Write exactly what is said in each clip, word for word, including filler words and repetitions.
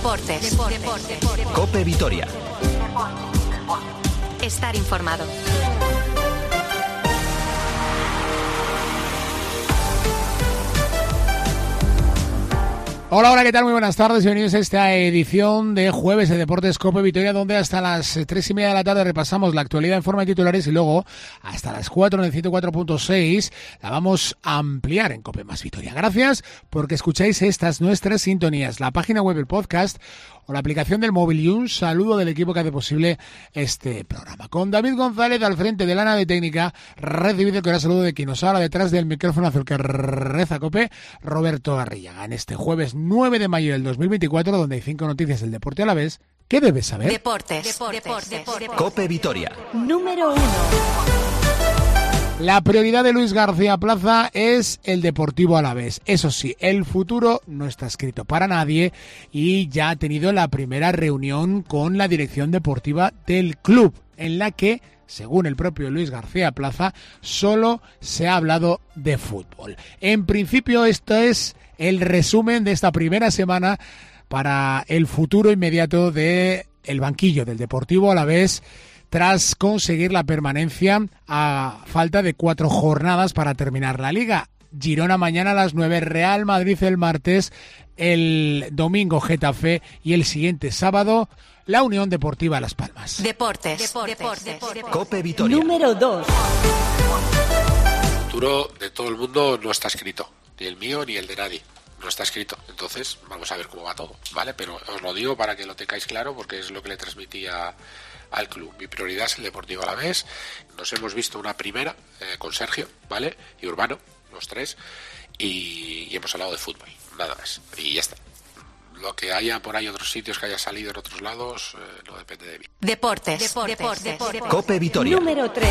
Deportes. Deportes. Deportes. COPE Vitoria. Estar informado. Hola, hola, ¿qué tal? Muy buenas tardes, bienvenidos a esta edición de Jueves de Deportes COPE Vitoria, donde hasta las tres y media de la tarde repasamos la actualidad en forma de titulares y luego hasta las cuatro en el ciento cuatro punto seis la vamos a ampliar en COPE más Vitoria. Gracias porque escucháis estas nuestras sintonías, la página web, el podcast o la aplicación del móvil, y un saludo del equipo que hace posible este programa. Con David González al frente de la nave técnica, recibido que ahora saludo de quien nos habla detrás del micrófono azul que reza COPE, Roberto Garrillaga. En este jueves nueve de mayo del dos mil veinticuatro, donde hay cinco noticias del deporte a la vez, ¿qué debes saber? Deportes. Deportes. Deportes. Deportes. COPE Vitoria. Número uno. La prioridad de Luis García Plaza es el Deportivo Alavés. Eso sí, el futuro no está escrito para nadie y ya ha tenido la primera reunión con la dirección deportiva del club, en la que, según el propio Luis García Plaza, solo se ha hablado de fútbol. En principio, esto es el resumen de esta primera semana para el futuro inmediato del banquillo del Deportivo Alavés, tras conseguir la permanencia a falta de cuatro jornadas para terminar la liga. Girona mañana a las nueve, Real Madrid el martes, el domingo Getafe y el siguiente sábado la Unión Deportiva Las Palmas. Deportes. Deportes. Deportes. Deportes. COPE Vitoria. Número dos. El futuro de todo el mundo no está escrito, ni el mío ni el de nadie. No está escrito, entonces vamos a ver cómo va todo, ¿vale? Pero os lo digo para que lo tengáis claro, porque es lo que le transmitía al club. Mi prioridad es el Deportivo Alavés. Nos hemos visto una primera eh, con Sergio, ¿vale? Y Urbano, los tres, y, y hemos hablado de fútbol, nada más, y ya está. Lo que haya por ahí otros sitios que haya salido en otros lados eh, no depende de mí. Deportes. Deportes. Deportes. Deportes. COPE Vitoria. Número tres.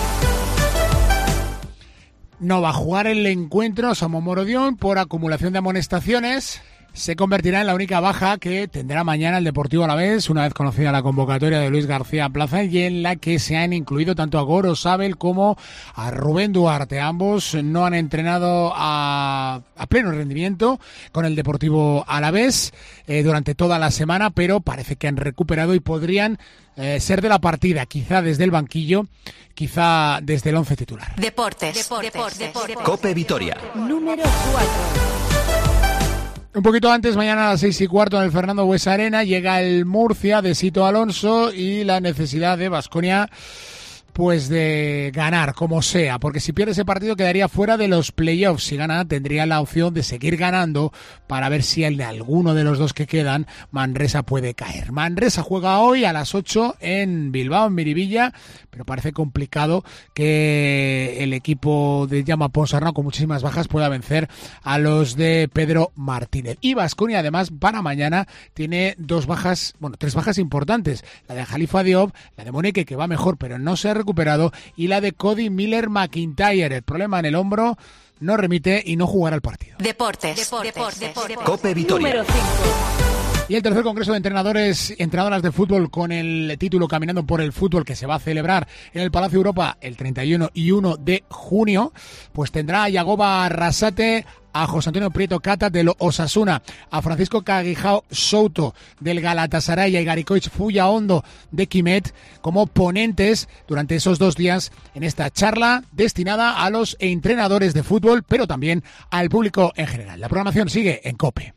No va a jugar el encuentro Samu Morodion por acumulación de amonestaciones. Se convertirá en la única baja que tendrá mañana el Deportivo Alavés, una vez conocida la convocatoria de Luis García Plaza, y en la que se han incluido tanto a Gorosabel como a Rubén Duarte. Ambos no han entrenado a, a pleno rendimiento con el Deportivo Alavés eh, durante toda la semana, pero parece que han recuperado y podrían eh, ser de la partida, quizá desde el banquillo, quizá desde el once titular. Deportes. Deportes. Deportes. Deportes. COPE Vitoria. Número cuatro. Un poquito antes, mañana a las seis y cuarto en el Fernando Buesa Arena, llega el Murcia de Sito Alonso y la necesidad de Baskonia pues de ganar como sea, porque si pierde ese partido quedaría fuera de los playoffs. Si gana tendría la opción de seguir ganando para ver si en alguno de los dos que quedan Manresa puede caer. Manresa juega hoy a las ocho en Bilbao, en Miribilla, pero parece complicado que el equipo de Jaume Ponsarnau, con muchísimas bajas, pueda vencer a los de Pedro Martínez. Y Baskonia, además, para mañana tiene dos bajas, bueno, tres bajas importantes. La de Jalifa Diop, la de Moneke, que va mejor, pero no se ha recuperado, y la de Cody Miller McIntyre. El problema en el hombro no remite y no jugará el partido. Deportes. Deportes. Deportes. Deportes. COPE Vitoria. Número cinco. Y el tercer congreso de entrenadores y entrenadoras de fútbol con el título Caminando por el Fútbol, que se va a celebrar en el Palacio Europa el treinta y uno y uno de junio, pues tendrá a Yagoba Arrasate, a José Antonio Prieto Cata del Osasuna, a Francisco Cagijao Souto del Galatasaray y a Garikoich Fullaondo de Quimet como ponentes durante esos dos días en esta charla destinada a los entrenadores de fútbol, pero también al público en general. La programación sigue en COPE.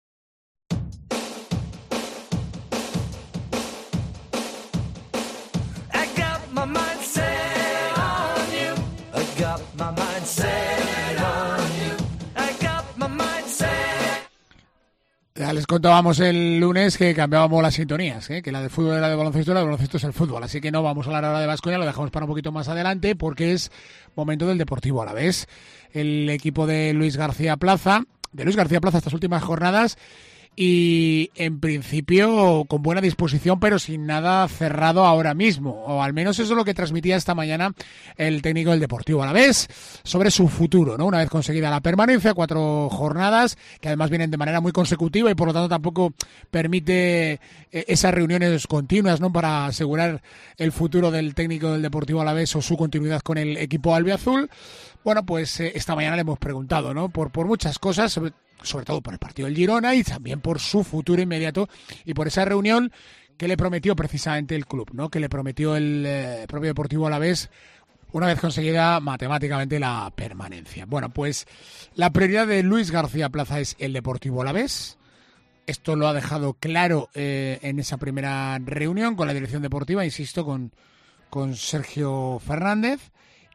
Ya les contábamos el lunes que cambiábamos las sintonías, ¿eh? Que la de fútbol era de baloncesto y la de baloncesto es el fútbol. Así que no vamos a hablar ahora de Baskonia, lo dejamos para un poquito más adelante porque es momento del Deportivo Alavés. El equipo de Luis García Plaza, de Luis García Plaza estas últimas jornadas, y en principio con buena disposición, pero sin nada cerrado ahora mismo, o al menos eso es lo que transmitía esta mañana el técnico del Deportivo Alavés sobre su futuro, ¿no? Una vez conseguida la permanencia, cuatro jornadas que además vienen de manera muy consecutiva y por lo tanto tampoco permite esas reuniones continuas, ¿no?, para asegurar el futuro del técnico del Deportivo Alavés o su continuidad con el equipo albiazul. Bueno, pues eh, esta mañana le hemos preguntado, ¿no?, por, por muchas cosas, sobre sobre todo por el partido del Girona y también por su futuro inmediato y por esa reunión que le prometió precisamente el club, ¿no? Que le prometió el eh, propio Deportivo Alavés una vez conseguida matemáticamente la permanencia. Bueno, pues la prioridad de Luis García Plaza es el Deportivo Alavés. Esto lo ha dejado claro eh, en esa primera reunión con la dirección deportiva, insisto, con, con Sergio Fernández.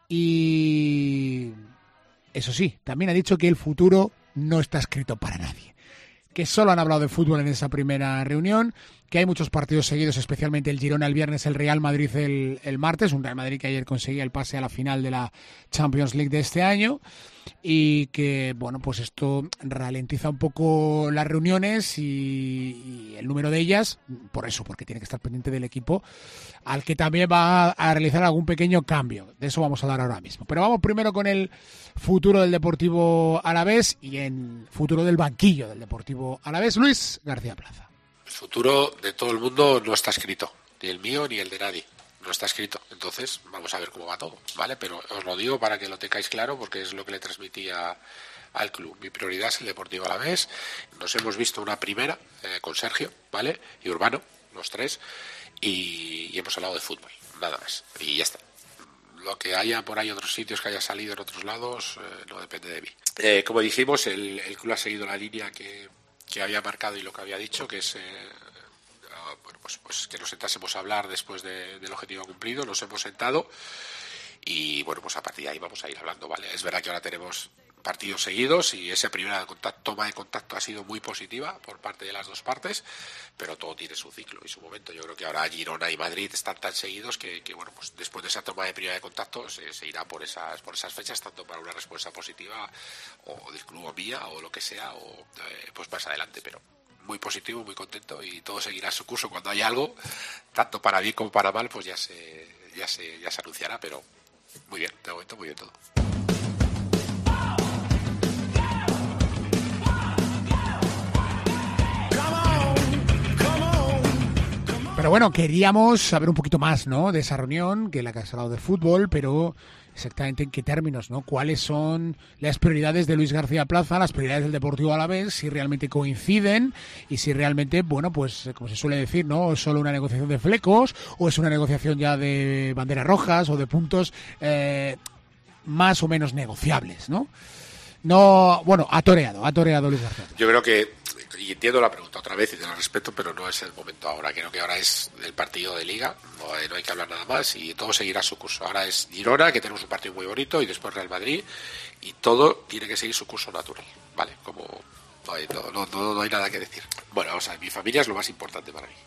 Y eso sí, también ha dicho que el futuro no está escrito para nadie. Que solo han hablado de fútbol en esa primera reunión, que hay muchos partidos seguidos, especialmente el Girona el viernes, el Real Madrid el, el martes, un Real Madrid que ayer conseguía el pase a la final de la Champions League de este año, y que, bueno, pues esto ralentiza un poco las reuniones y, y el número de ellas, por eso, porque tiene que estar pendiente del equipo, al que también va a realizar algún pequeño cambio. De eso vamos a hablar ahora mismo. Pero vamos primero con el futuro del Deportivo Alavés y en futuro del banquillo del Deportivo Alavés, Luis García Plaza. El futuro de todo el mundo no está escrito, ni el mío ni el de nadie. No está escrito, entonces vamos a ver cómo va todo, ¿vale? Pero os lo digo para que lo tengáis claro, porque es lo que le transmitía al club. Mi prioridad es el Deportivo Alavés. Nos hemos visto una primera eh, con Sergio, ¿vale? Y Urbano, los tres, y, y hemos hablado de fútbol, nada más. Y ya está. Lo que haya por ahí otros sitios que haya salido en otros lados eh, no depende de mí. Eh, como dijimos, el, el club ha seguido la línea que, que había marcado y lo que había dicho, que es... Eh, Bueno, pues, pues que nos sentásemos a hablar después de, del objetivo cumplido. Nos hemos sentado y bueno, pues a partir de ahí vamos a ir hablando, ¿vale? Es verdad que ahora tenemos partidos seguidos y esa primera contacto, toma de contacto ha sido muy positiva por parte de las dos partes, pero todo tiene su ciclo y su momento. Yo creo que ahora Girona y Madrid están tan seguidos que, que bueno, pues después de esa toma de primera de contacto se, se irá por esas por esas fechas, tanto para una respuesta positiva o del club o mía o lo que sea, o eh, pues más adelante, pero muy positivo, muy contento y todo seguirá su curso. Cuando haya algo, tanto para bien como para mal, pues ya se ya se ya se anunciará, pero muy bien, de momento muy bien todo. Pero bueno, queríamos saber un poquito más, ¿no?, de esa reunión, que la que has hablado de fútbol, pero exactamente en qué términos, ¿no? ¿Cuáles son las prioridades de Luis García Plaza, las prioridades del Deportivo Alavés, si realmente coinciden y si realmente, bueno, pues como se suele decir, ¿no?, es solo una negociación de flecos o es una negociación ya de banderas rojas o de puntos eh, más o menos negociables, ¿no? No, bueno, ha toreado, ha toreado Luis García Plaza. Yo creo que, y entiendo la pregunta otra vez y te la respeto, pero no es el momento ahora. Creo que ahora es el partido de Liga, no hay, no hay que hablar nada más y todo seguirá su curso. Ahora es Girona, que tenemos un partido muy bonito, y después Real Madrid, y todo tiene que seguir su curso natural, ¿vale? Como no hay, no, no, no, no hay nada que decir. Bueno, o sea, mi familia es lo más importante para mí.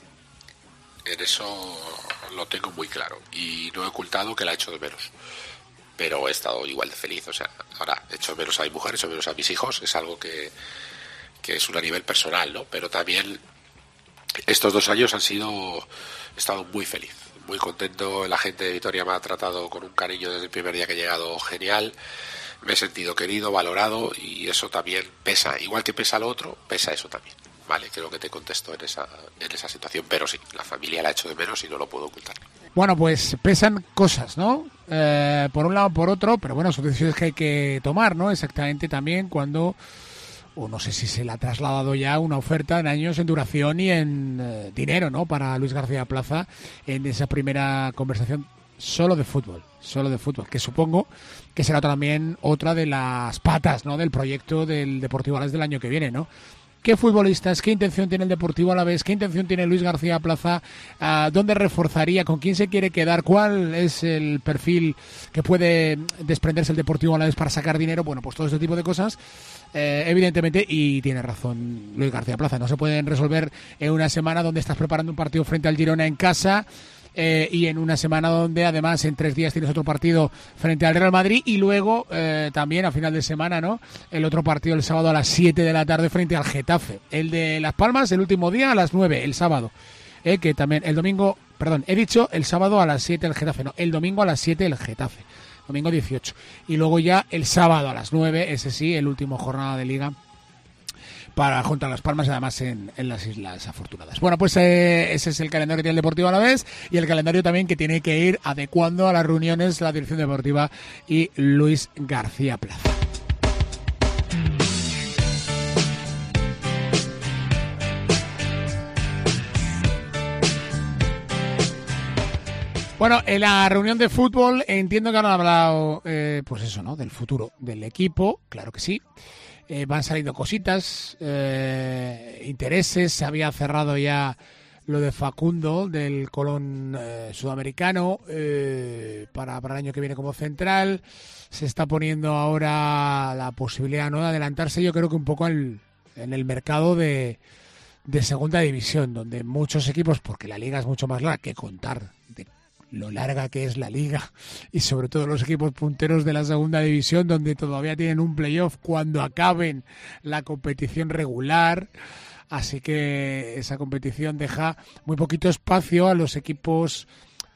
En eso lo tengo muy claro y no he ocultado que la he hecho de menos. Pero he estado igual de feliz, o sea, ahora he hecho menos a mi mujer, he hecho menos a mis hijos, es algo que, que es un a nivel personal, ¿no? Pero también estos dos años han sido, he estado muy feliz, muy contento, la gente de Vitoria me ha tratado con un cariño desde el primer día que he llegado genial, me he sentido querido, valorado y eso también pesa, igual que pesa lo otro, pesa eso también, ¿vale? Creo que te contesto en esa, en esa situación, pero sí, la familia la he hecho de menos y no lo puedo ocultar. Bueno, pues pesan cosas, ¿no? Eh, por un lado, por otro, pero bueno, son decisiones que hay que tomar, ¿no? Exactamente también cuando, o no sé si se le ha trasladado ya una oferta en años, en duración y en eh, dinero, ¿no?, para Luis García Plaza en esa primera conversación solo de fútbol, solo de fútbol, que supongo que será también otra de las patas, ¿no?, del proyecto del Deportivo Alavés del año que viene, ¿no? ¿Qué futbolistas, qué intención tiene el Deportivo Alavés, qué intención tiene Luis García Plaza, uh, dónde reforzaría, con quién se quiere quedar, cuál es el perfil que puede desprenderse el Deportivo Alavés para sacar dinero? Bueno, pues todo este tipo de cosas, eh, evidentemente, y tiene razón Luis García Plaza, no se pueden resolver en una semana donde estás preparando un partido frente al Girona en casa, Eh, y en una semana donde además en tres días tienes otro partido frente al Real Madrid y luego eh, también a final de semana, ¿no?, el otro partido el sábado a las siete de la tarde frente al Getafe. El de Las Palmas el último día a las nueve, el sábado, eh, que también el domingo, perdón, he dicho el sábado a las siete el Getafe, no, el domingo a las siete el Getafe, domingo dieciocho, y luego ya el sábado a las nueve, ese sí, el último jornada de Liga para junto a Las Palmas, además en, en las Islas Afortunadas. Bueno, pues eh, ese es el calendario que tiene el Deportivo Alavés y el calendario también que tiene que ir adecuando a las reuniones la dirección deportiva y Luis García Plaza. Bueno, en la reunión de fútbol entiendo que han hablado, eh, pues eso, ¿no? Del futuro del equipo, claro que sí. Eh, van saliendo cositas, eh, intereses, se había cerrado ya lo de Facundo del Colón eh, sudamericano eh, para, para el año que viene como central. Se está poniendo ahora la posibilidad, ¿no?, de adelantarse, yo creo que un poco el, en el mercado de, de segunda división, donde muchos equipos, porque la liga es mucho más larga que contar de lo larga que es la liga, y sobre todo los equipos punteros de la segunda división, donde todavía tienen un playoff cuando acaben la competición regular. Así que esa competición deja muy poquito espacio a los equipos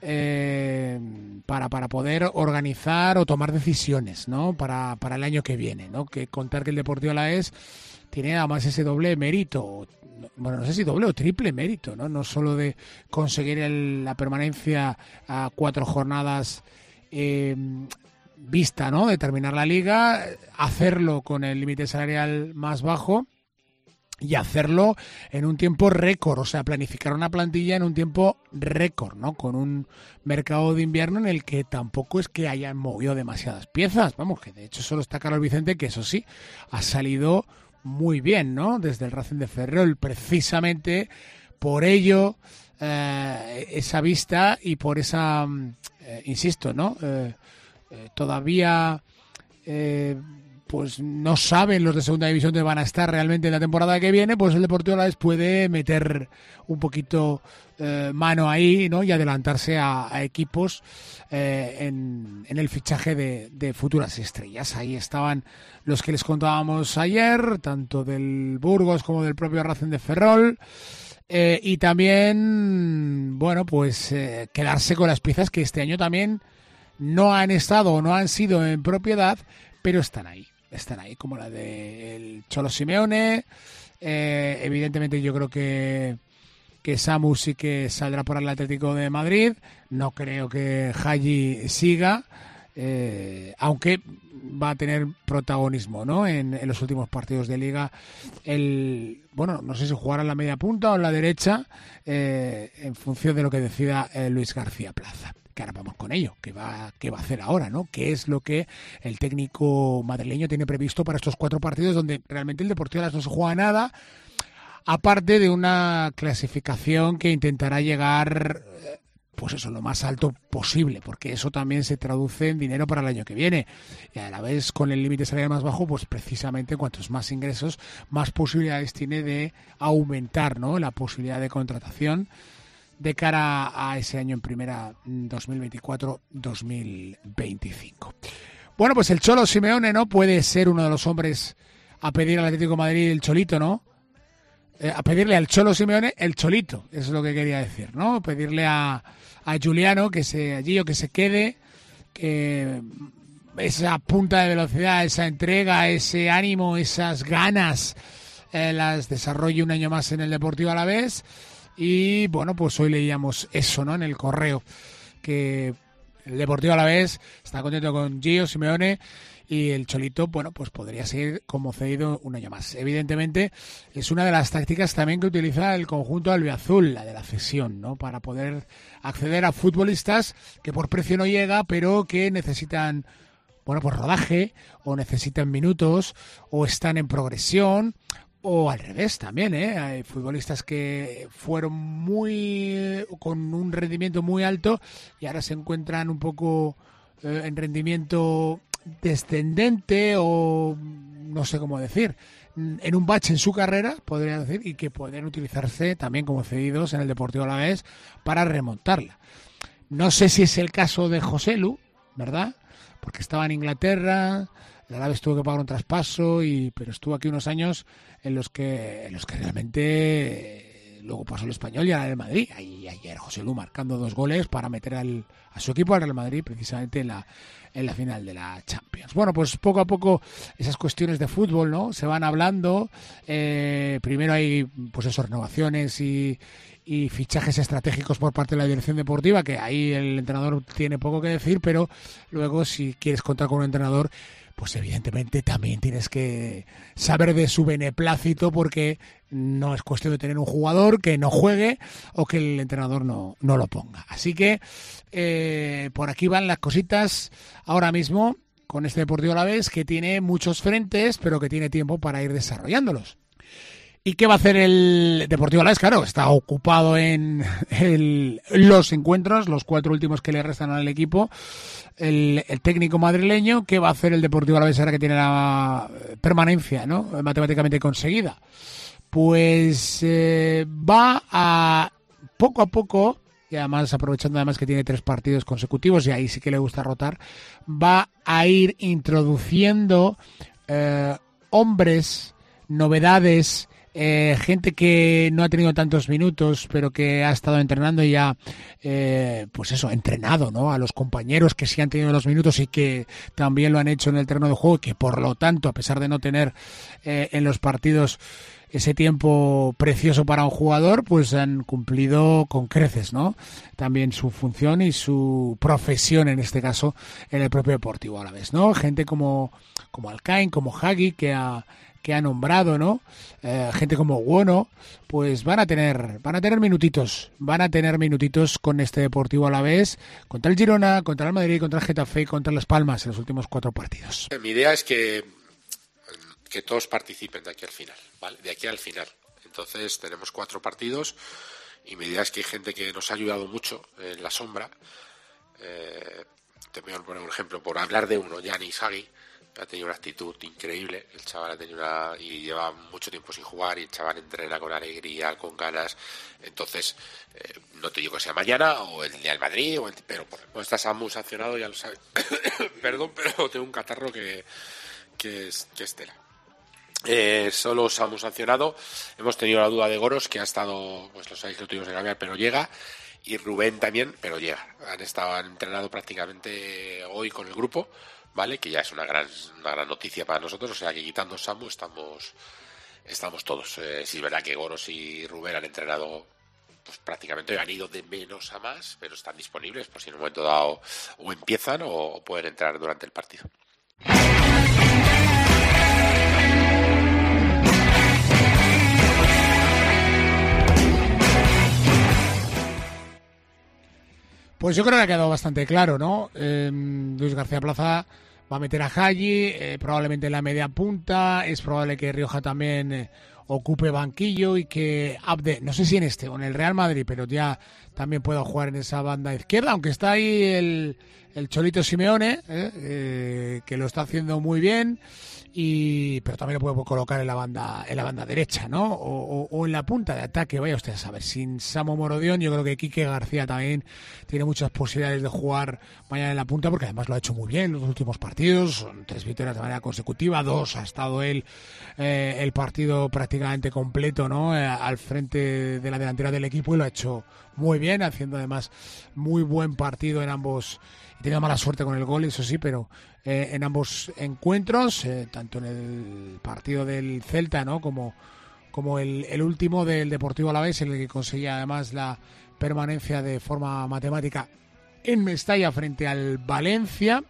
eh, para, para poder organizar o tomar decisiones, ¿no?, para, para el año que viene, ¿no? Que contar que el Deportivo Alavés tiene además ese doble mérito, bueno, no sé si doble o triple mérito, ¿no? No solo de conseguir el, la permanencia a cuatro jornadas eh, vista, ¿no?, de terminar la liga, hacerlo con el límite salarial más bajo y hacerlo en un tiempo récord, o sea, planificar una plantilla en un tiempo récord, ¿no?, con un mercado de invierno en el que tampoco es que hayan movido demasiadas piezas, vamos, que de hecho solo está Carlos Vicente, que eso sí, ha salido muy bien, ¿no?, desde el Racing de Ferrol, precisamente por ello, eh, esa vista y por esa, eh, insisto, ¿no?, eh, eh, todavía eh, pues no saben los de segunda división dónde van a estar realmente en la temporada que viene, pues el Deportivo Alavés puede meter un poquito eh, mano ahí, ¿no?, y adelantarse a, a equipos eh, en, en el fichaje de, de futuras estrellas. Ahí estaban los que les contábamos ayer, tanto del Burgos como del propio Racing de Ferrol, eh, y también, bueno, pues eh, quedarse con las piezas que este año también no han estado o no han sido en propiedad, pero están ahí. Están ahí, como la del Cholo Simeone. Eh, evidentemente yo creo que, que Samu sí que saldrá por el Atlético de Madrid. No creo que Haji siga, eh, aunque va a tener protagonismo, ¿no?, en, en los últimos partidos de Liga. El, bueno, no sé si jugará en la media punta o en la derecha, eh, en función de lo que decida eh, Luis García Plaza. Que ahora vamos con ello, ¿qué va, qué va a hacer ahora, ¿no? ¿Qué es lo que el técnico madrileño tiene previsto para estos cuatro partidos donde realmente el Deportivo Alavés no se juega nada, aparte de una clasificación que intentará llegar, pues eso, lo más alto posible, porque eso también se traduce en dinero para el año que viene, y a la vez con el límite salarial más bajo, pues precisamente cuantos más ingresos, más posibilidades tiene de aumentar, ¿no?, la posibilidad de contratación de cara a ese año en primera dos mil veinticuatro dos mil veinticinco. Bueno, pues el Cholo Simeone, ¿no?, puede ser uno de los hombres a pedir al Atlético de Madrid el Cholito, ¿no? Eh, a pedirle al Cholo Simeone el Cholito, eso es lo que quería decir, ¿no? Pedirle a, a Juliano que se allí o que se quede, que esa punta de velocidad, esa entrega, ese ánimo, esas ganas, eh, las desarrolle un año más en el Deportivo Alavés. Y bueno, pues hoy leíamos eso, ¿no?, en el correo, que el Deportivo Alavés está contento con Gio Simeone y el Cholito, bueno, pues podría seguir como cedido un año más. Evidentemente es una de las tácticas también que utiliza el conjunto albiazul, la de la cesión, ¿no?, para poder acceder a futbolistas que por precio no llega, pero que necesitan, bueno, pues rodaje, o necesitan minutos, o están en progresión. O al revés también, ¿eh? Hay futbolistas que fueron muy con un rendimiento muy alto y ahora se encuentran un poco eh, en rendimiento descendente o no sé cómo decir, en un bache en su carrera, podría decir, y que pueden utilizarse también como cedidos en el Deportivo Alavés para remontarla. No sé si es el caso de Joselu, ¿verdad? Porque estaba en Inglaterra, el Alavés tuvo que pagar un traspaso, y pero estuvo aquí unos años en los que en los que realmente eh, luego pasó el Español y ahora el Madrid. Ahí ayer Joselu marcando dos goles para meter al, a su equipo al Real Madrid precisamente en la en la final de la Champions. Bueno, pues poco a poco esas cuestiones de fútbol, ¿no?, se van hablando. Eh, primero hay pues esas renovaciones y y fichajes estratégicos por parte de la dirección deportiva, que ahí el entrenador tiene poco que decir, pero luego si quieres contar con un entrenador, pues evidentemente también tienes que saber de su beneplácito, porque no es cuestión de tener un jugador que no juegue o que el entrenador no, no lo ponga. Así que eh, por aquí van las cositas ahora mismo con este Deportivo Alavés, que tiene muchos frentes, pero que tiene tiempo para ir desarrollándolos. ¿Y qué va a hacer el Deportivo Alavés? Claro, está ocupado en el, los encuentros, los cuatro últimos que le restan al equipo. El, el técnico madrileño, ¿qué va a hacer el Deportivo Alavés ahora que tiene la permanencia, ¿no?, matemáticamente conseguida? Pues eh, va a, poco a poco, y además aprovechando además que tiene tres partidos consecutivos, y ahí sí que le gusta rotar, va a ir introduciendo eh, hombres, novedades, Eh, gente que no ha tenido tantos minutos, pero que ha estado entrenando y ha, eh, pues eso, entrenado, ¿no?, a los compañeros que sí han tenido los minutos y que también lo han hecho en el terreno de juego, y que por lo tanto, a pesar de no tener eh, en los partidos ese tiempo precioso para un jugador, pues han cumplido con creces, ¿no?, también su función y su profesión, en este caso, en el propio Deportivo Alavés, ¿no? Gente como, como Alcain, como Hagi, que ha que ha nombrado, ¿no? Eh, gente como Bueno, pues van a tener van a tener minutitos, van a tener minutitos con este Deportivo Alavés, contra el Girona, contra el Madrid, contra el Getafe y contra Las Palmas en los últimos cuatro partidos. Mi idea es que, que todos participen de aquí al final, ¿vale? De aquí al final. Entonces tenemos cuatro partidos y mi idea es que hay gente que nos ha ayudado mucho en la sombra. Eh, te voy a poner un ejemplo, por hablar de uno, Yanis Hagi. Ha tenido una actitud increíble, el chaval ha tenido una, y lleva mucho tiempo sin jugar, y el chaval entrena con alegría, con ganas. Entonces, eh, no te digo que sea mañana o el día del Madrid, o el, pero bueno, está Samu sancionado, ya lo sabes. Perdón, pero tengo un catarro que, que es que es tela. Eh, solo Samu sancionado. Hemos tenido la duda de Goros, que ha estado, pues lo sabéis que lo tuvimos que cambiar, pero llega. Y Rubén también, pero llega. Han estado han entrenado prácticamente hoy con el grupo, ¿vale? Que ya es una gran una gran noticia para nosotros. O sea que quitando Samu estamos estamos todos. Eh, sí es verdad que Goros y Rubén han entrenado, pues prácticamente han ido de menos a más, pero están disponibles por si en un momento dado o empiezan o, o pueden entrar durante el partido. Pues yo creo que ha quedado bastante claro, ¿no? Eh, Luis García Plaza va a meter a Hagi, eh, probablemente en la media punta, es probable que Rioja también eh, ocupe banquillo y que Abde, no sé si en este o en el Real Madrid, pero ya también pueda jugar en esa banda izquierda, aunque está ahí el, el Cholito Simeone, eh, eh, que lo está haciendo muy bien, y pero también lo puede colocar en la banda en la banda derecha, ¿no? O, o, o en la punta de ataque, vaya usted a saber. Sin Samu Morodión, yo creo que Quique García también tiene muchas posibilidades de jugar mañana en la punta, porque además lo ha hecho muy bien en los últimos partidos, son tres victorias de manera consecutiva, dos ha estado él eh, el partido prácticamente completo, ¿no? Eh, al frente de la delantera del equipo, y lo ha hecho muy bien, haciendo además muy buen partido en ambos. Tenía mala suerte con el gol, eso sí, pero eh, en ambos encuentros, eh, tanto en el partido del Celta, ¿no?, como, como el, el último del Deportivo Alavés, en el que conseguía además la permanencia de forma matemática en Mestalla frente al Valencia.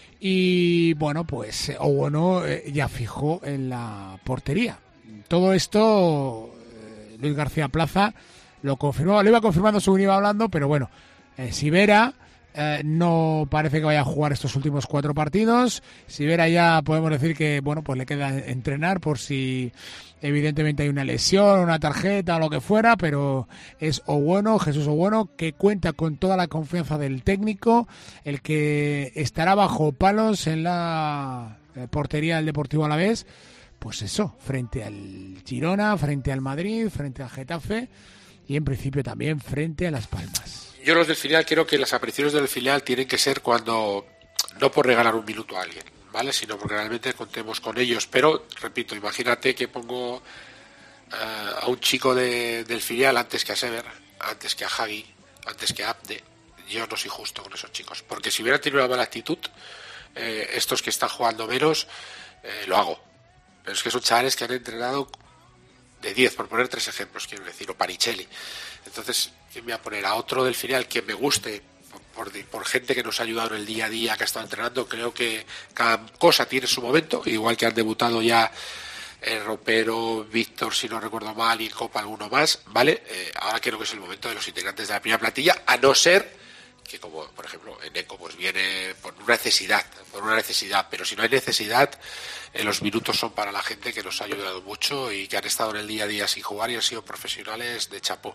Y bueno, pues o bueno, eh, ya fijó en la portería. Todo esto eh, Luis García Plaza lo confirmó, lo iba confirmando según iba hablando, pero bueno, eh, Sivera Eh, no parece que vaya a jugar estos últimos cuatro partidos. Sivera ya podemos decir que bueno, pues le queda entrenar por si evidentemente hay una lesión, una tarjeta o lo que fuera, pero es Obueno, Jesús Obueno, que cuenta con toda la confianza del técnico, el que estará bajo palos en la portería del Deportivo Alavés, pues eso, frente al Girona, frente al Madrid, frente al Getafe y en principio también frente a Las Palmas. Yo los del filial creo que las apariciones del filial tienen que ser cuando, no por regalar un minuto a alguien, ¿vale?, sino porque realmente contemos con ellos. Pero, repito, imagínate que pongo uh, a un chico de, del filial antes que a Sever, antes que a Hagi, antes que a Abde. Yo no soy justo con esos chicos, porque si hubieran tenido una mala actitud, eh, estos que están jugando menos, eh, lo hago. Pero es que son chavales que han entrenado de diez, por poner tres ejemplos, quiero decir, o Panicelli. Entonces, ¿quién me va a poner? A otro del filial que me guste, por, por, por gente que nos ha ayudado en el día a día, que ha estado entrenando. Creo que cada cosa tiene su momento, igual que han debutado ya el Ropero, Víctor, si no recuerdo mal, y en Copa alguno más, ¿vale? Eh, ahora creo que es el momento de los integrantes de la primera plantilla, a no ser que, como por ejemplo en Eco, pues viene por una necesidad, por una necesidad, pero si no hay necesidad, eh, los minutos son para la gente que nos ha ayudado mucho y que han estado en el día a día sin jugar y han sido profesionales de chapó.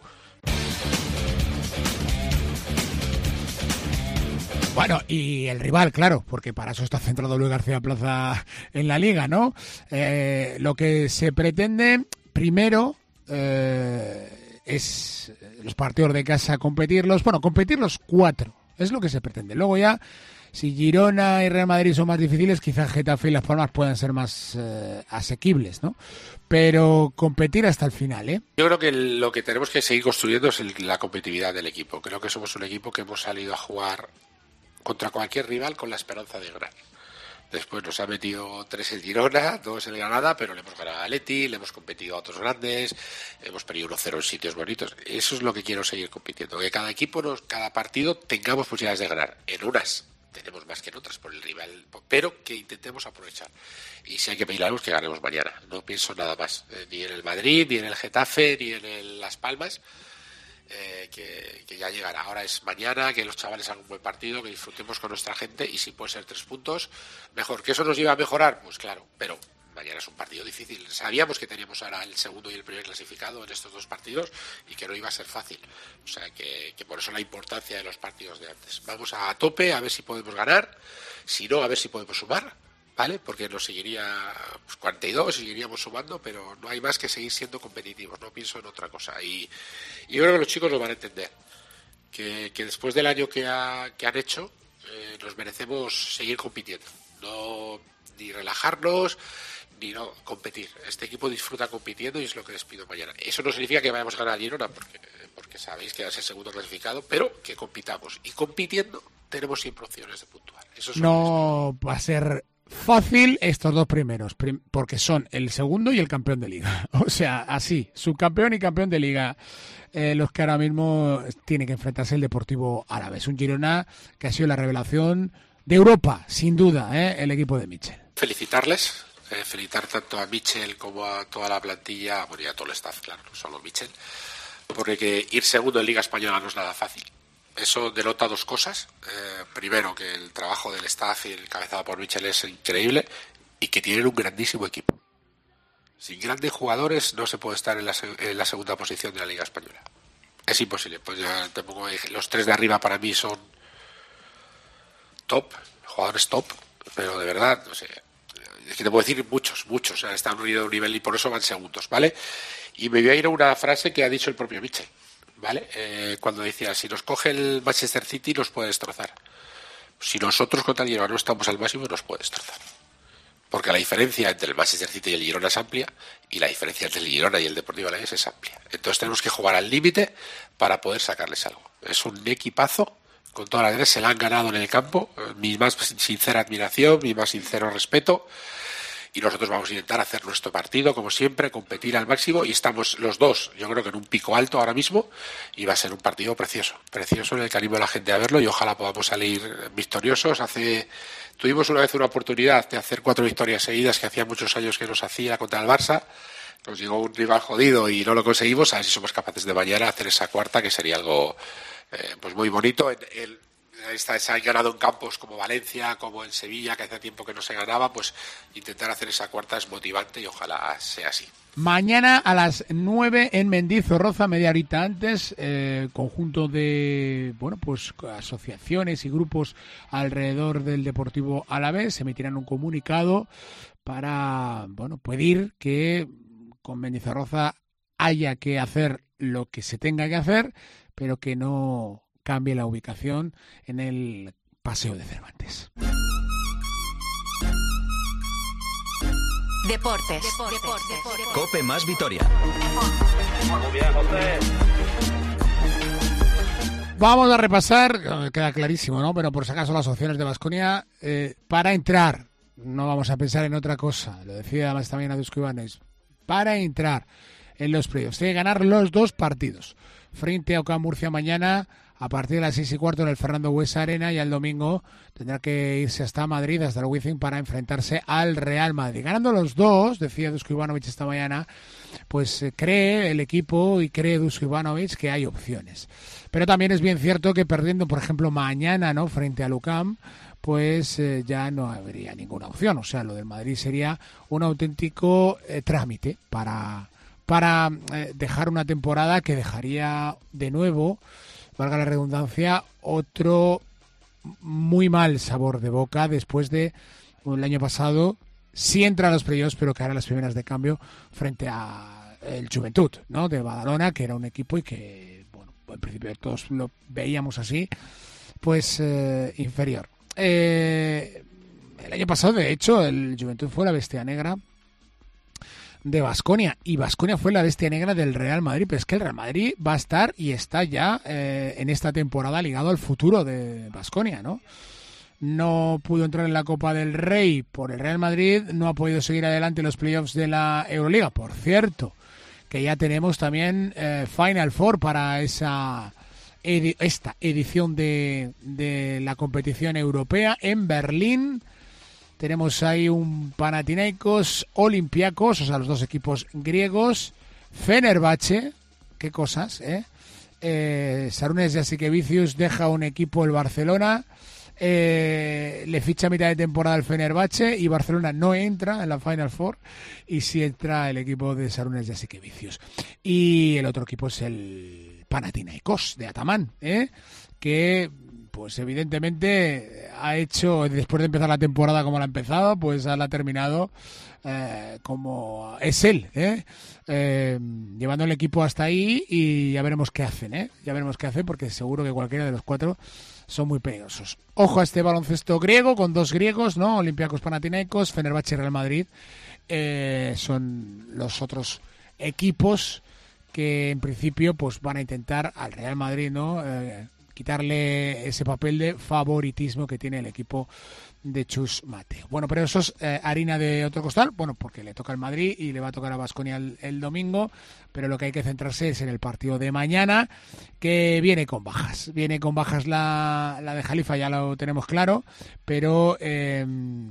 Bueno, y el rival, claro, porque para eso está centrado Luis García Plaza en la Liga, ¿no? Eh, lo que se pretende, primero, eh, es los partidos de casa competirlos, bueno, competir los cuatro, es lo que se pretende. Luego ya, si Girona y Real Madrid son más difíciles, quizás Getafe y Las Palmas puedan ser más eh, asequibles, ¿no? Pero competir hasta el final, ¿eh? Yo creo que lo que tenemos que seguir construyendo es el, la competitividad del equipo. Creo que somos un equipo que hemos salido a jugar contra cualquier rival con la esperanza de ganar. Después nos ha metido tres el Girona, dos el Granada, pero le hemos ganado a Atleti, le hemos competido a otros grandes, hemos perdido uno cero en sitios bonitos. Eso es lo que quiero seguir compitiendo, que cada equipo, nos, cada partido tengamos posibilidades de ganar. En unas tenemos más que en otras por el rival, pero que intentemos aprovechar. Y si hay que pedir algo, que ganemos mañana. No pienso nada más, eh, ni en el Madrid, ni en el Getafe, ni en el Las Palmas. Eh, que, que ya llegará. Ahora es mañana, que los chavales hagan un buen partido, que disfrutemos con nuestra gente y si puede ser tres puntos, mejor. ¿Que eso nos lleva a mejorar? Pues claro, pero mañana es un partido difícil. Sabíamos que teníamos ahora el segundo y el primer clasificado en estos dos partidos y que no iba a ser fácil. O sea, que, que por eso la importancia de los partidos de antes. Vamos a tope, a ver si podemos ganar, si no, a ver si podemos sumar, ¿vale? Porque nos seguiría pues, cuarenta y dos, seguiríamos sumando, pero no hay más que seguir siendo competitivos, no pienso en otra cosa. Y, y yo creo que los chicos lo van a entender, que, que después del año que, ha, que han hecho, eh, nos merecemos seguir compitiendo, no ni relajarnos, ni no competir. Este equipo disfruta compitiendo y es lo que les pido mañana. Eso no significa que vayamos a ganar a Girona, porque, porque sabéis que va a ser segundo clasificado, pero que compitamos. Y compitiendo tenemos siempre opciones de puntuar. Eso es no va a ser fácil estos dos primeros, prim- porque son el segundo y el campeón de Liga. O sea, así, subcampeón y campeón de Liga. Eh, los que ahora mismo tienen que enfrentarse el Deportivo Alavés. Un Girona que ha sido la revelación de Europa, sin duda, ¿eh? El equipo de Michel. Felicitarles, eh, felicitar tanto a Michel como a toda la plantilla, bueno, y a todo el staff, claro, no solo Michel, porque que ir segundo en Liga Española no es nada fácil. Eso denota dos cosas. Eh, primero, que el trabajo del staff y el encabezado por Michel es increíble y que tienen un grandísimo equipo. Sin grandes jugadores no se puede estar en la, en la segunda posición de la Liga Española. Es imposible. Pues ya te pongo, los tres de arriba para mí son top, jugadores top, pero de verdad, no sé, es que te puedo decir muchos, muchos, o sea, están unidos a un nivel y por eso van segundos, ¿vale? Y me voy a ir a una frase que ha dicho el propio Michel, ¿vale? Eh, cuando decía, si nos coge el Manchester City nos puede destrozar. Si nosotros contra el Girona no estamos al máximo nos puede destrozar. Porque la diferencia entre el Manchester City y el Girona es amplia y la diferencia entre el Girona y el Deportivo Alavés es amplia. Entonces tenemos que jugar al límite para poder sacarles algo. Es un equipazo, con toda la verdad, se la han ganado en el campo. Mi más sincera admiración, mi más sincero respeto. Y nosotros vamos a intentar hacer nuestro partido, como siempre, competir al máximo. Y estamos los dos, yo creo que en un pico alto ahora mismo. Y va a ser un partido precioso. Precioso en el que animo a la gente a verlo y ojalá podamos salir victoriosos. Hace Tuvimos una vez una oportunidad de hacer cuatro victorias seguidas, que hacía muchos años que nos hacía contra el Barça. Nos llegó un rival jodido y no lo conseguimos. A ver si somos capaces de mañana hacer esa cuarta, que sería algo eh, pues muy bonito. En, el, esta, se han ganado en campos como Valencia, como en Sevilla, que hace tiempo que no se ganaba. Pues intentar hacer esa cuarta es motivante y ojalá sea así. Mañana a las nueve en Mendizorroza, media horita antes, eh, conjunto de bueno pues asociaciones y grupos alrededor del Deportivo Alavés emitirán un comunicado para bueno pedir que con Mendizorroza haya que hacer lo que se tenga que hacer, pero que no cambie la ubicación en el Paseo de Cervantes. Deportes. Deportes. Deportes. Cope más Vitoria. Muy bien, José. Vamos a repasar, queda clarísimo, ¿no? Pero por si acaso las opciones de Baskonia eh, para entrar. No vamos a pensar en otra cosa. Lo decía además también a Dusko Ibanes. Para entrar. en los playoffs. Tiene que ganar los dos partidos. Frente a O C A Murcia mañana a partir de las seis y cuarto en el Fernando Buesa Arena, y el domingo tendrá que irse hasta Madrid, hasta el Wizzing, para enfrentarse al Real Madrid. Ganando los dos, decía Dusko Ivanovic esta mañana, pues eh, cree el equipo y cree Dusko Ivanovic que hay opciones. Pero también es bien cierto que perdiendo, por ejemplo, mañana, ¿no?, frente al U C A M, pues eh, ya no habría ninguna opción. O sea, lo del Madrid sería un auténtico eh, trámite para, para eh, dejar una temporada que dejaría de nuevo, valga la redundancia, otro muy mal sabor de boca después de el año pasado, sí entra a los playoffs, pero que hará las primeras de cambio frente a el Juventud, ¿no?, de Badalona, que era un equipo y que, bueno, en principio todos lo veíamos así, pues eh, inferior. Eh, el año pasado, de hecho, el Juventud fue la bestia negra de Baskonia, y Baskonia fue la bestia negra del Real Madrid, pero es que el Real Madrid va a estar y está ya eh, en esta temporada ligado al futuro de Baskonia, ¿no? No pudo entrar en la Copa del Rey por el Real Madrid, no ha podido seguir adelante en los playoffs de la Euroliga, por cierto, que ya tenemos también eh, Final Four para esa edi- esta edición de, de la competición europea en Berlín. Tenemos ahí un Panathinaikos, Olympiacos, o sea, los dos equipos griegos, Fenerbahce, qué cosas, ¿eh? eh Sarunas Jasikevičius deja un equipo, el Barcelona, eh, le ficha a mitad de temporada el Fenerbahce y Barcelona no entra en la Final Four, y sí entra el equipo de Sarunas Jasikevičius. Y el otro equipo es el Panathinaikos de Ataman, ¿eh? que... pues evidentemente ha hecho, después de empezar la temporada como la ha empezado, pues la ha terminado eh, como es él, ¿eh? Eh, llevando el equipo hasta ahí, y ya veremos qué hacen, ¿eh? Ya veremos qué hacen, porque seguro que cualquiera de los cuatro son muy peligrosos. Ojo a este baloncesto griego, con dos griegos, ¿no? Olympiacos, Panathinaikos, Fenerbahce y Real Madrid. Eh, son los otros equipos que en principio pues van a intentar al Real Madrid, ¿no?, Eh, quitarle ese papel de favoritismo que tiene el equipo de Chus Mateo. Bueno, pero eso es eh, harina de otro costal, bueno, porque le toca al Madrid y le va a tocar a Baskonia el, el domingo, pero lo que hay que centrarse es en el partido de mañana, que viene con bajas. Viene con bajas la, la de Jalifa, ya lo tenemos claro, pero eh,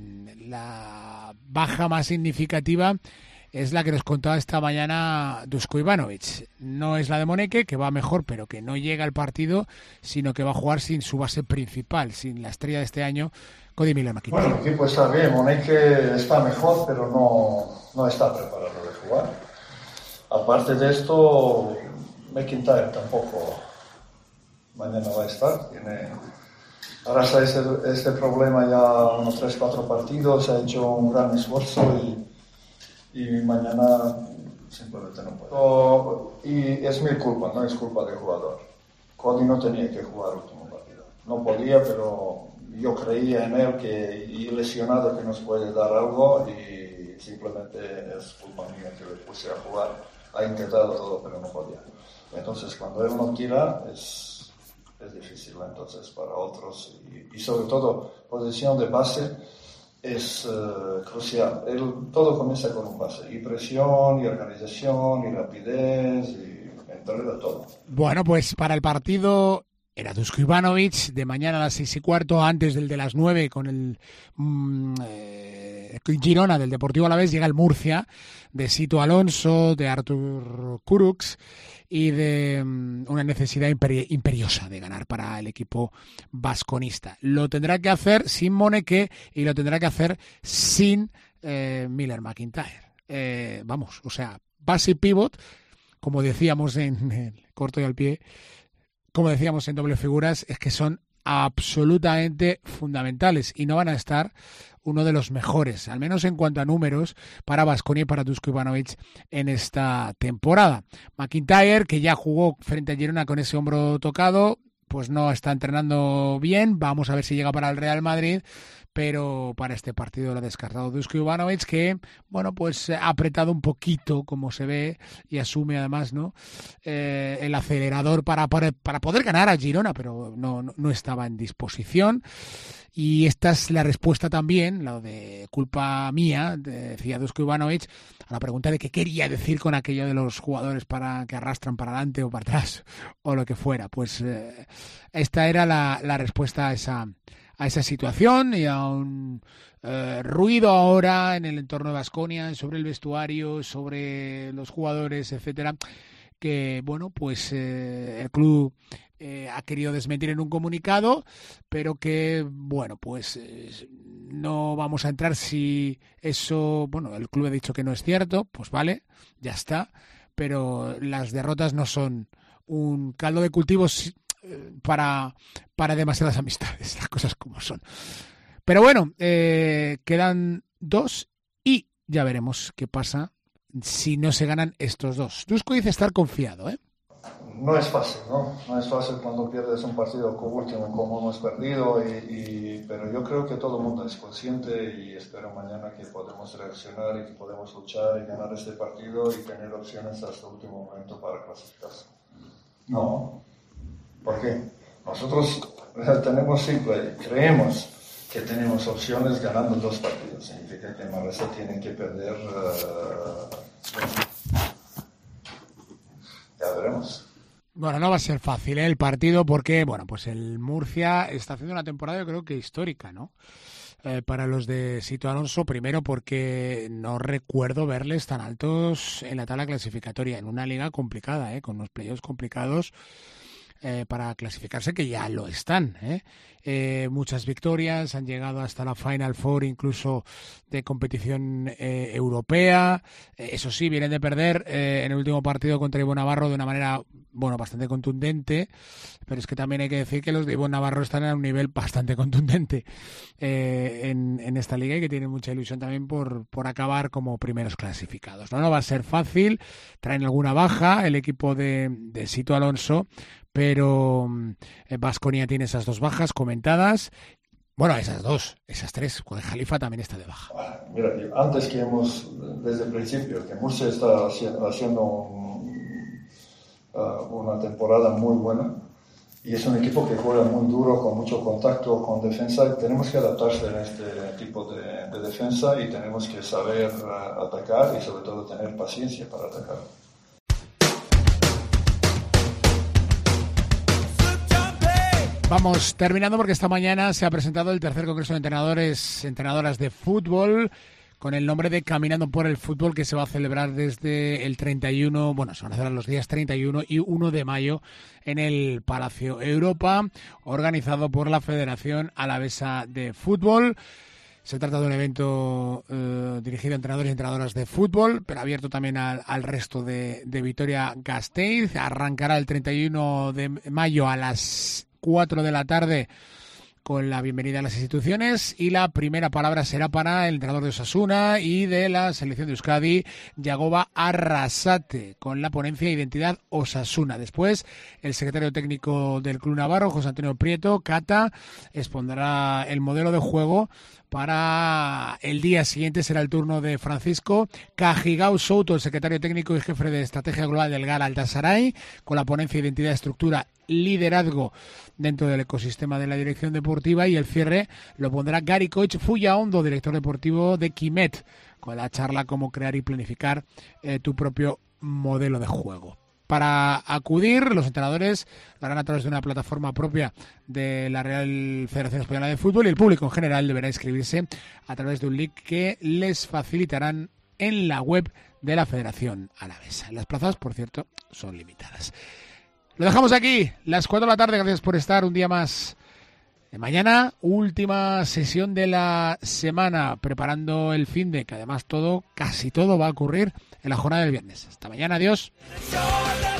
la baja más significativa es la que nos contaba esta mañana Dusko Ivanovic. No es la de Moneke, que va mejor, pero que no llega al partido, sino que va a jugar sin su base principal, sin la estrella de este año, Cody Miller-McIntyre. Bueno, el equipo está bien, Moneke está mejor, pero no, no está preparado de jugar. Aparte de esto, McIntyre tampoco mañana va a estar. Tiene, arrastra este, este problema ya unos tres cuatro partidos, ha hecho un gran esfuerzo y y mañana simplemente no puedo. Y es mi culpa, no es culpa del jugador. Cody no tenía que jugar el último partido. No podía, pero yo creía en él, que y lesionado que nos puede dar algo, y simplemente es culpa mía que le puse a jugar. Ha intentado todo, pero no podía. Entonces, cuando él no tira, es, es difícil entonces para otros. Y, y sobre todo, posición de base es uh, crucial. El, todo comienza con un base, y presión, y organización, y rapidez, y entre de todo. Bueno, pues para el partido era Dusko Ivanovic, de mañana a las seis y cuarto, antes del de las nueve, con el mmm, eh, Girona del Deportivo Alavés, llega el Murcia, de Sito Alonso, de Artur Kurucs, y de um, una necesidad imperi- imperiosa de ganar para el equipo vasconista. Lo tendrá que hacer sin Moneke, y lo tendrá que hacer sin eh, Miller-McIntyre. Eh, vamos, o sea, base y pivot, como decíamos en el corto y al pie, como decíamos en doble figuras, es que son absolutamente fundamentales, y no van a estar uno de los mejores, al menos en cuanto a números, para Baskonia y para Dusko Ivanovic en esta temporada. McIntyre, que ya jugó frente a Girona con ese hombro tocado, pues no está entrenando bien. Vamos a ver si llega para el Real Madrid, pero para este partido lo ha descartado Dusko Ivanovic, que, bueno, pues ha apretado un poquito, como se ve, y asume además, ¿no?, eh, el acelerador para, para, para poder ganar a Girona, pero no, no, no estaba en disposición. Y esta es la respuesta también, la de culpa mía, decía Dusko Ivanovic, a la pregunta de qué quería decir con aquello de los jugadores para que arrastran para adelante o para atrás, o lo que fuera. Pues eh, esta era la, la respuesta a esa, a esa situación y a un eh, ruido ahora en el entorno de Baskonia, sobre el vestuario, sobre los jugadores, etcétera, que, bueno, pues eh, el club eh, ha querido desmentir en un comunicado, pero que, bueno, pues eh, no vamos a entrar si eso, bueno, el club ha dicho que no es cierto, pues vale, ya está, pero las derrotas no son un caldo de cultivos para, para demasiadas amistades, las cosas como son. Pero bueno, eh, quedan dos y ya veremos qué pasa si no se ganan estos dos. Dusko dice estar confiado, ¿eh? No es fácil, ¿no? No es fácil cuando pierdes un partido como último, como hemos perdido, y, y, pero yo creo que todo el mundo es consciente y espero mañana que podemos reaccionar y que podemos luchar y ganar este partido y tener opciones hasta el último momento para clasificarse. No. ¿Por qué? Nosotros tenemos simple, creemos que tenemos opciones ganando dos partidos. Significa que Manresa tiene que perder... Uh, ya veremos. Bueno, no va a ser fácil, ¿eh?, el partido, porque, bueno, pues el Murcia está haciendo una temporada, yo creo que histórica, ¿no? Eh, para los de Sito Alonso, primero porque no recuerdo verles tan altos en la tabla clasificatoria, en una liga complicada, ¿eh?, con unos playoffs complicados. Eh, para clasificarse, que ya lo están, ¿eh? Eh, muchas victorias, han llegado hasta la Final Four incluso de competición eh, europea. Eh, eso sí, vienen de perder eh, en el último partido contra Ivo Navarro de una manera, bueno, bastante contundente, pero es que también hay que decir que los de Ivo Navarro están a un nivel bastante contundente eh, en, en esta liga y que tienen mucha ilusión también por, por acabar como primeros clasificados. No, no va a ser fácil, traen alguna baja el equipo de, de Sito Alonso, pero Baskonia tiene esas dos bajas comentadas. Bueno, esas dos, esas tres, con el Jalifa también está de baja. Mira, antes que hemos, desde el principio, que Murcia está haciendo un, uh, una temporada muy buena y es un equipo que juega muy duro, con mucho contacto con defensa. Tenemos que adaptarse a este tipo de, de defensa y tenemos que saber uh, atacar y sobre todo tener paciencia para atacar. Vamos terminando porque esta mañana se ha presentado el tercer congreso de entrenadores, entrenadoras de fútbol, con el nombre de Caminando por el Fútbol, que se va a celebrar desde el treinta y uno, bueno, se van a celebrar los días treinta y uno y uno de mayo en el Palacio Europa, organizado por la Federación Alavesa de Fútbol. Se trata de un evento eh, dirigido a entrenadores y entrenadoras de fútbol, pero abierto también al, al resto de, de Vitoria-Gasteiz. Arrancará el treinta y uno de mayo a las cuatro de la tarde con la bienvenida a las instituciones, y la primera palabra será para el entrenador de Osasuna y de la selección de Euskadi, Yagoba Arrasate, con la ponencia Identidad Osasuna. Después, el secretario técnico del Club Navarro, José Antonio Prieto, Cata, expondrá el modelo de juego. Para el día siguiente será el turno de Francisco Cajigao Souto, el secretario técnico y jefe de estrategia global del Galatasaray, con la ponencia Identidad, Estructura, Liderazgo dentro del ecosistema de la dirección deportiva, y el cierre lo pondrá Gary Koch Fullaondo, director deportivo de Quimet, con la charla Cómo crear y planificar eh, tu propio modelo de juego. Para acudir, los entrenadores lo harán a través de una plataforma propia de la Real Federación Española de Fútbol, y el público en general deberá inscribirse a través de un link que les facilitarán en la web de la Federación Alavesa. Las plazas, por cierto, son limitadas. Lo dejamos aquí, las cuatro de la tarde. Gracias por estar un día más. Mañana, última sesión de la semana, preparando el fin de, que además todo, casi todo va a ocurrir en la jornada del viernes. Hasta mañana, adiós.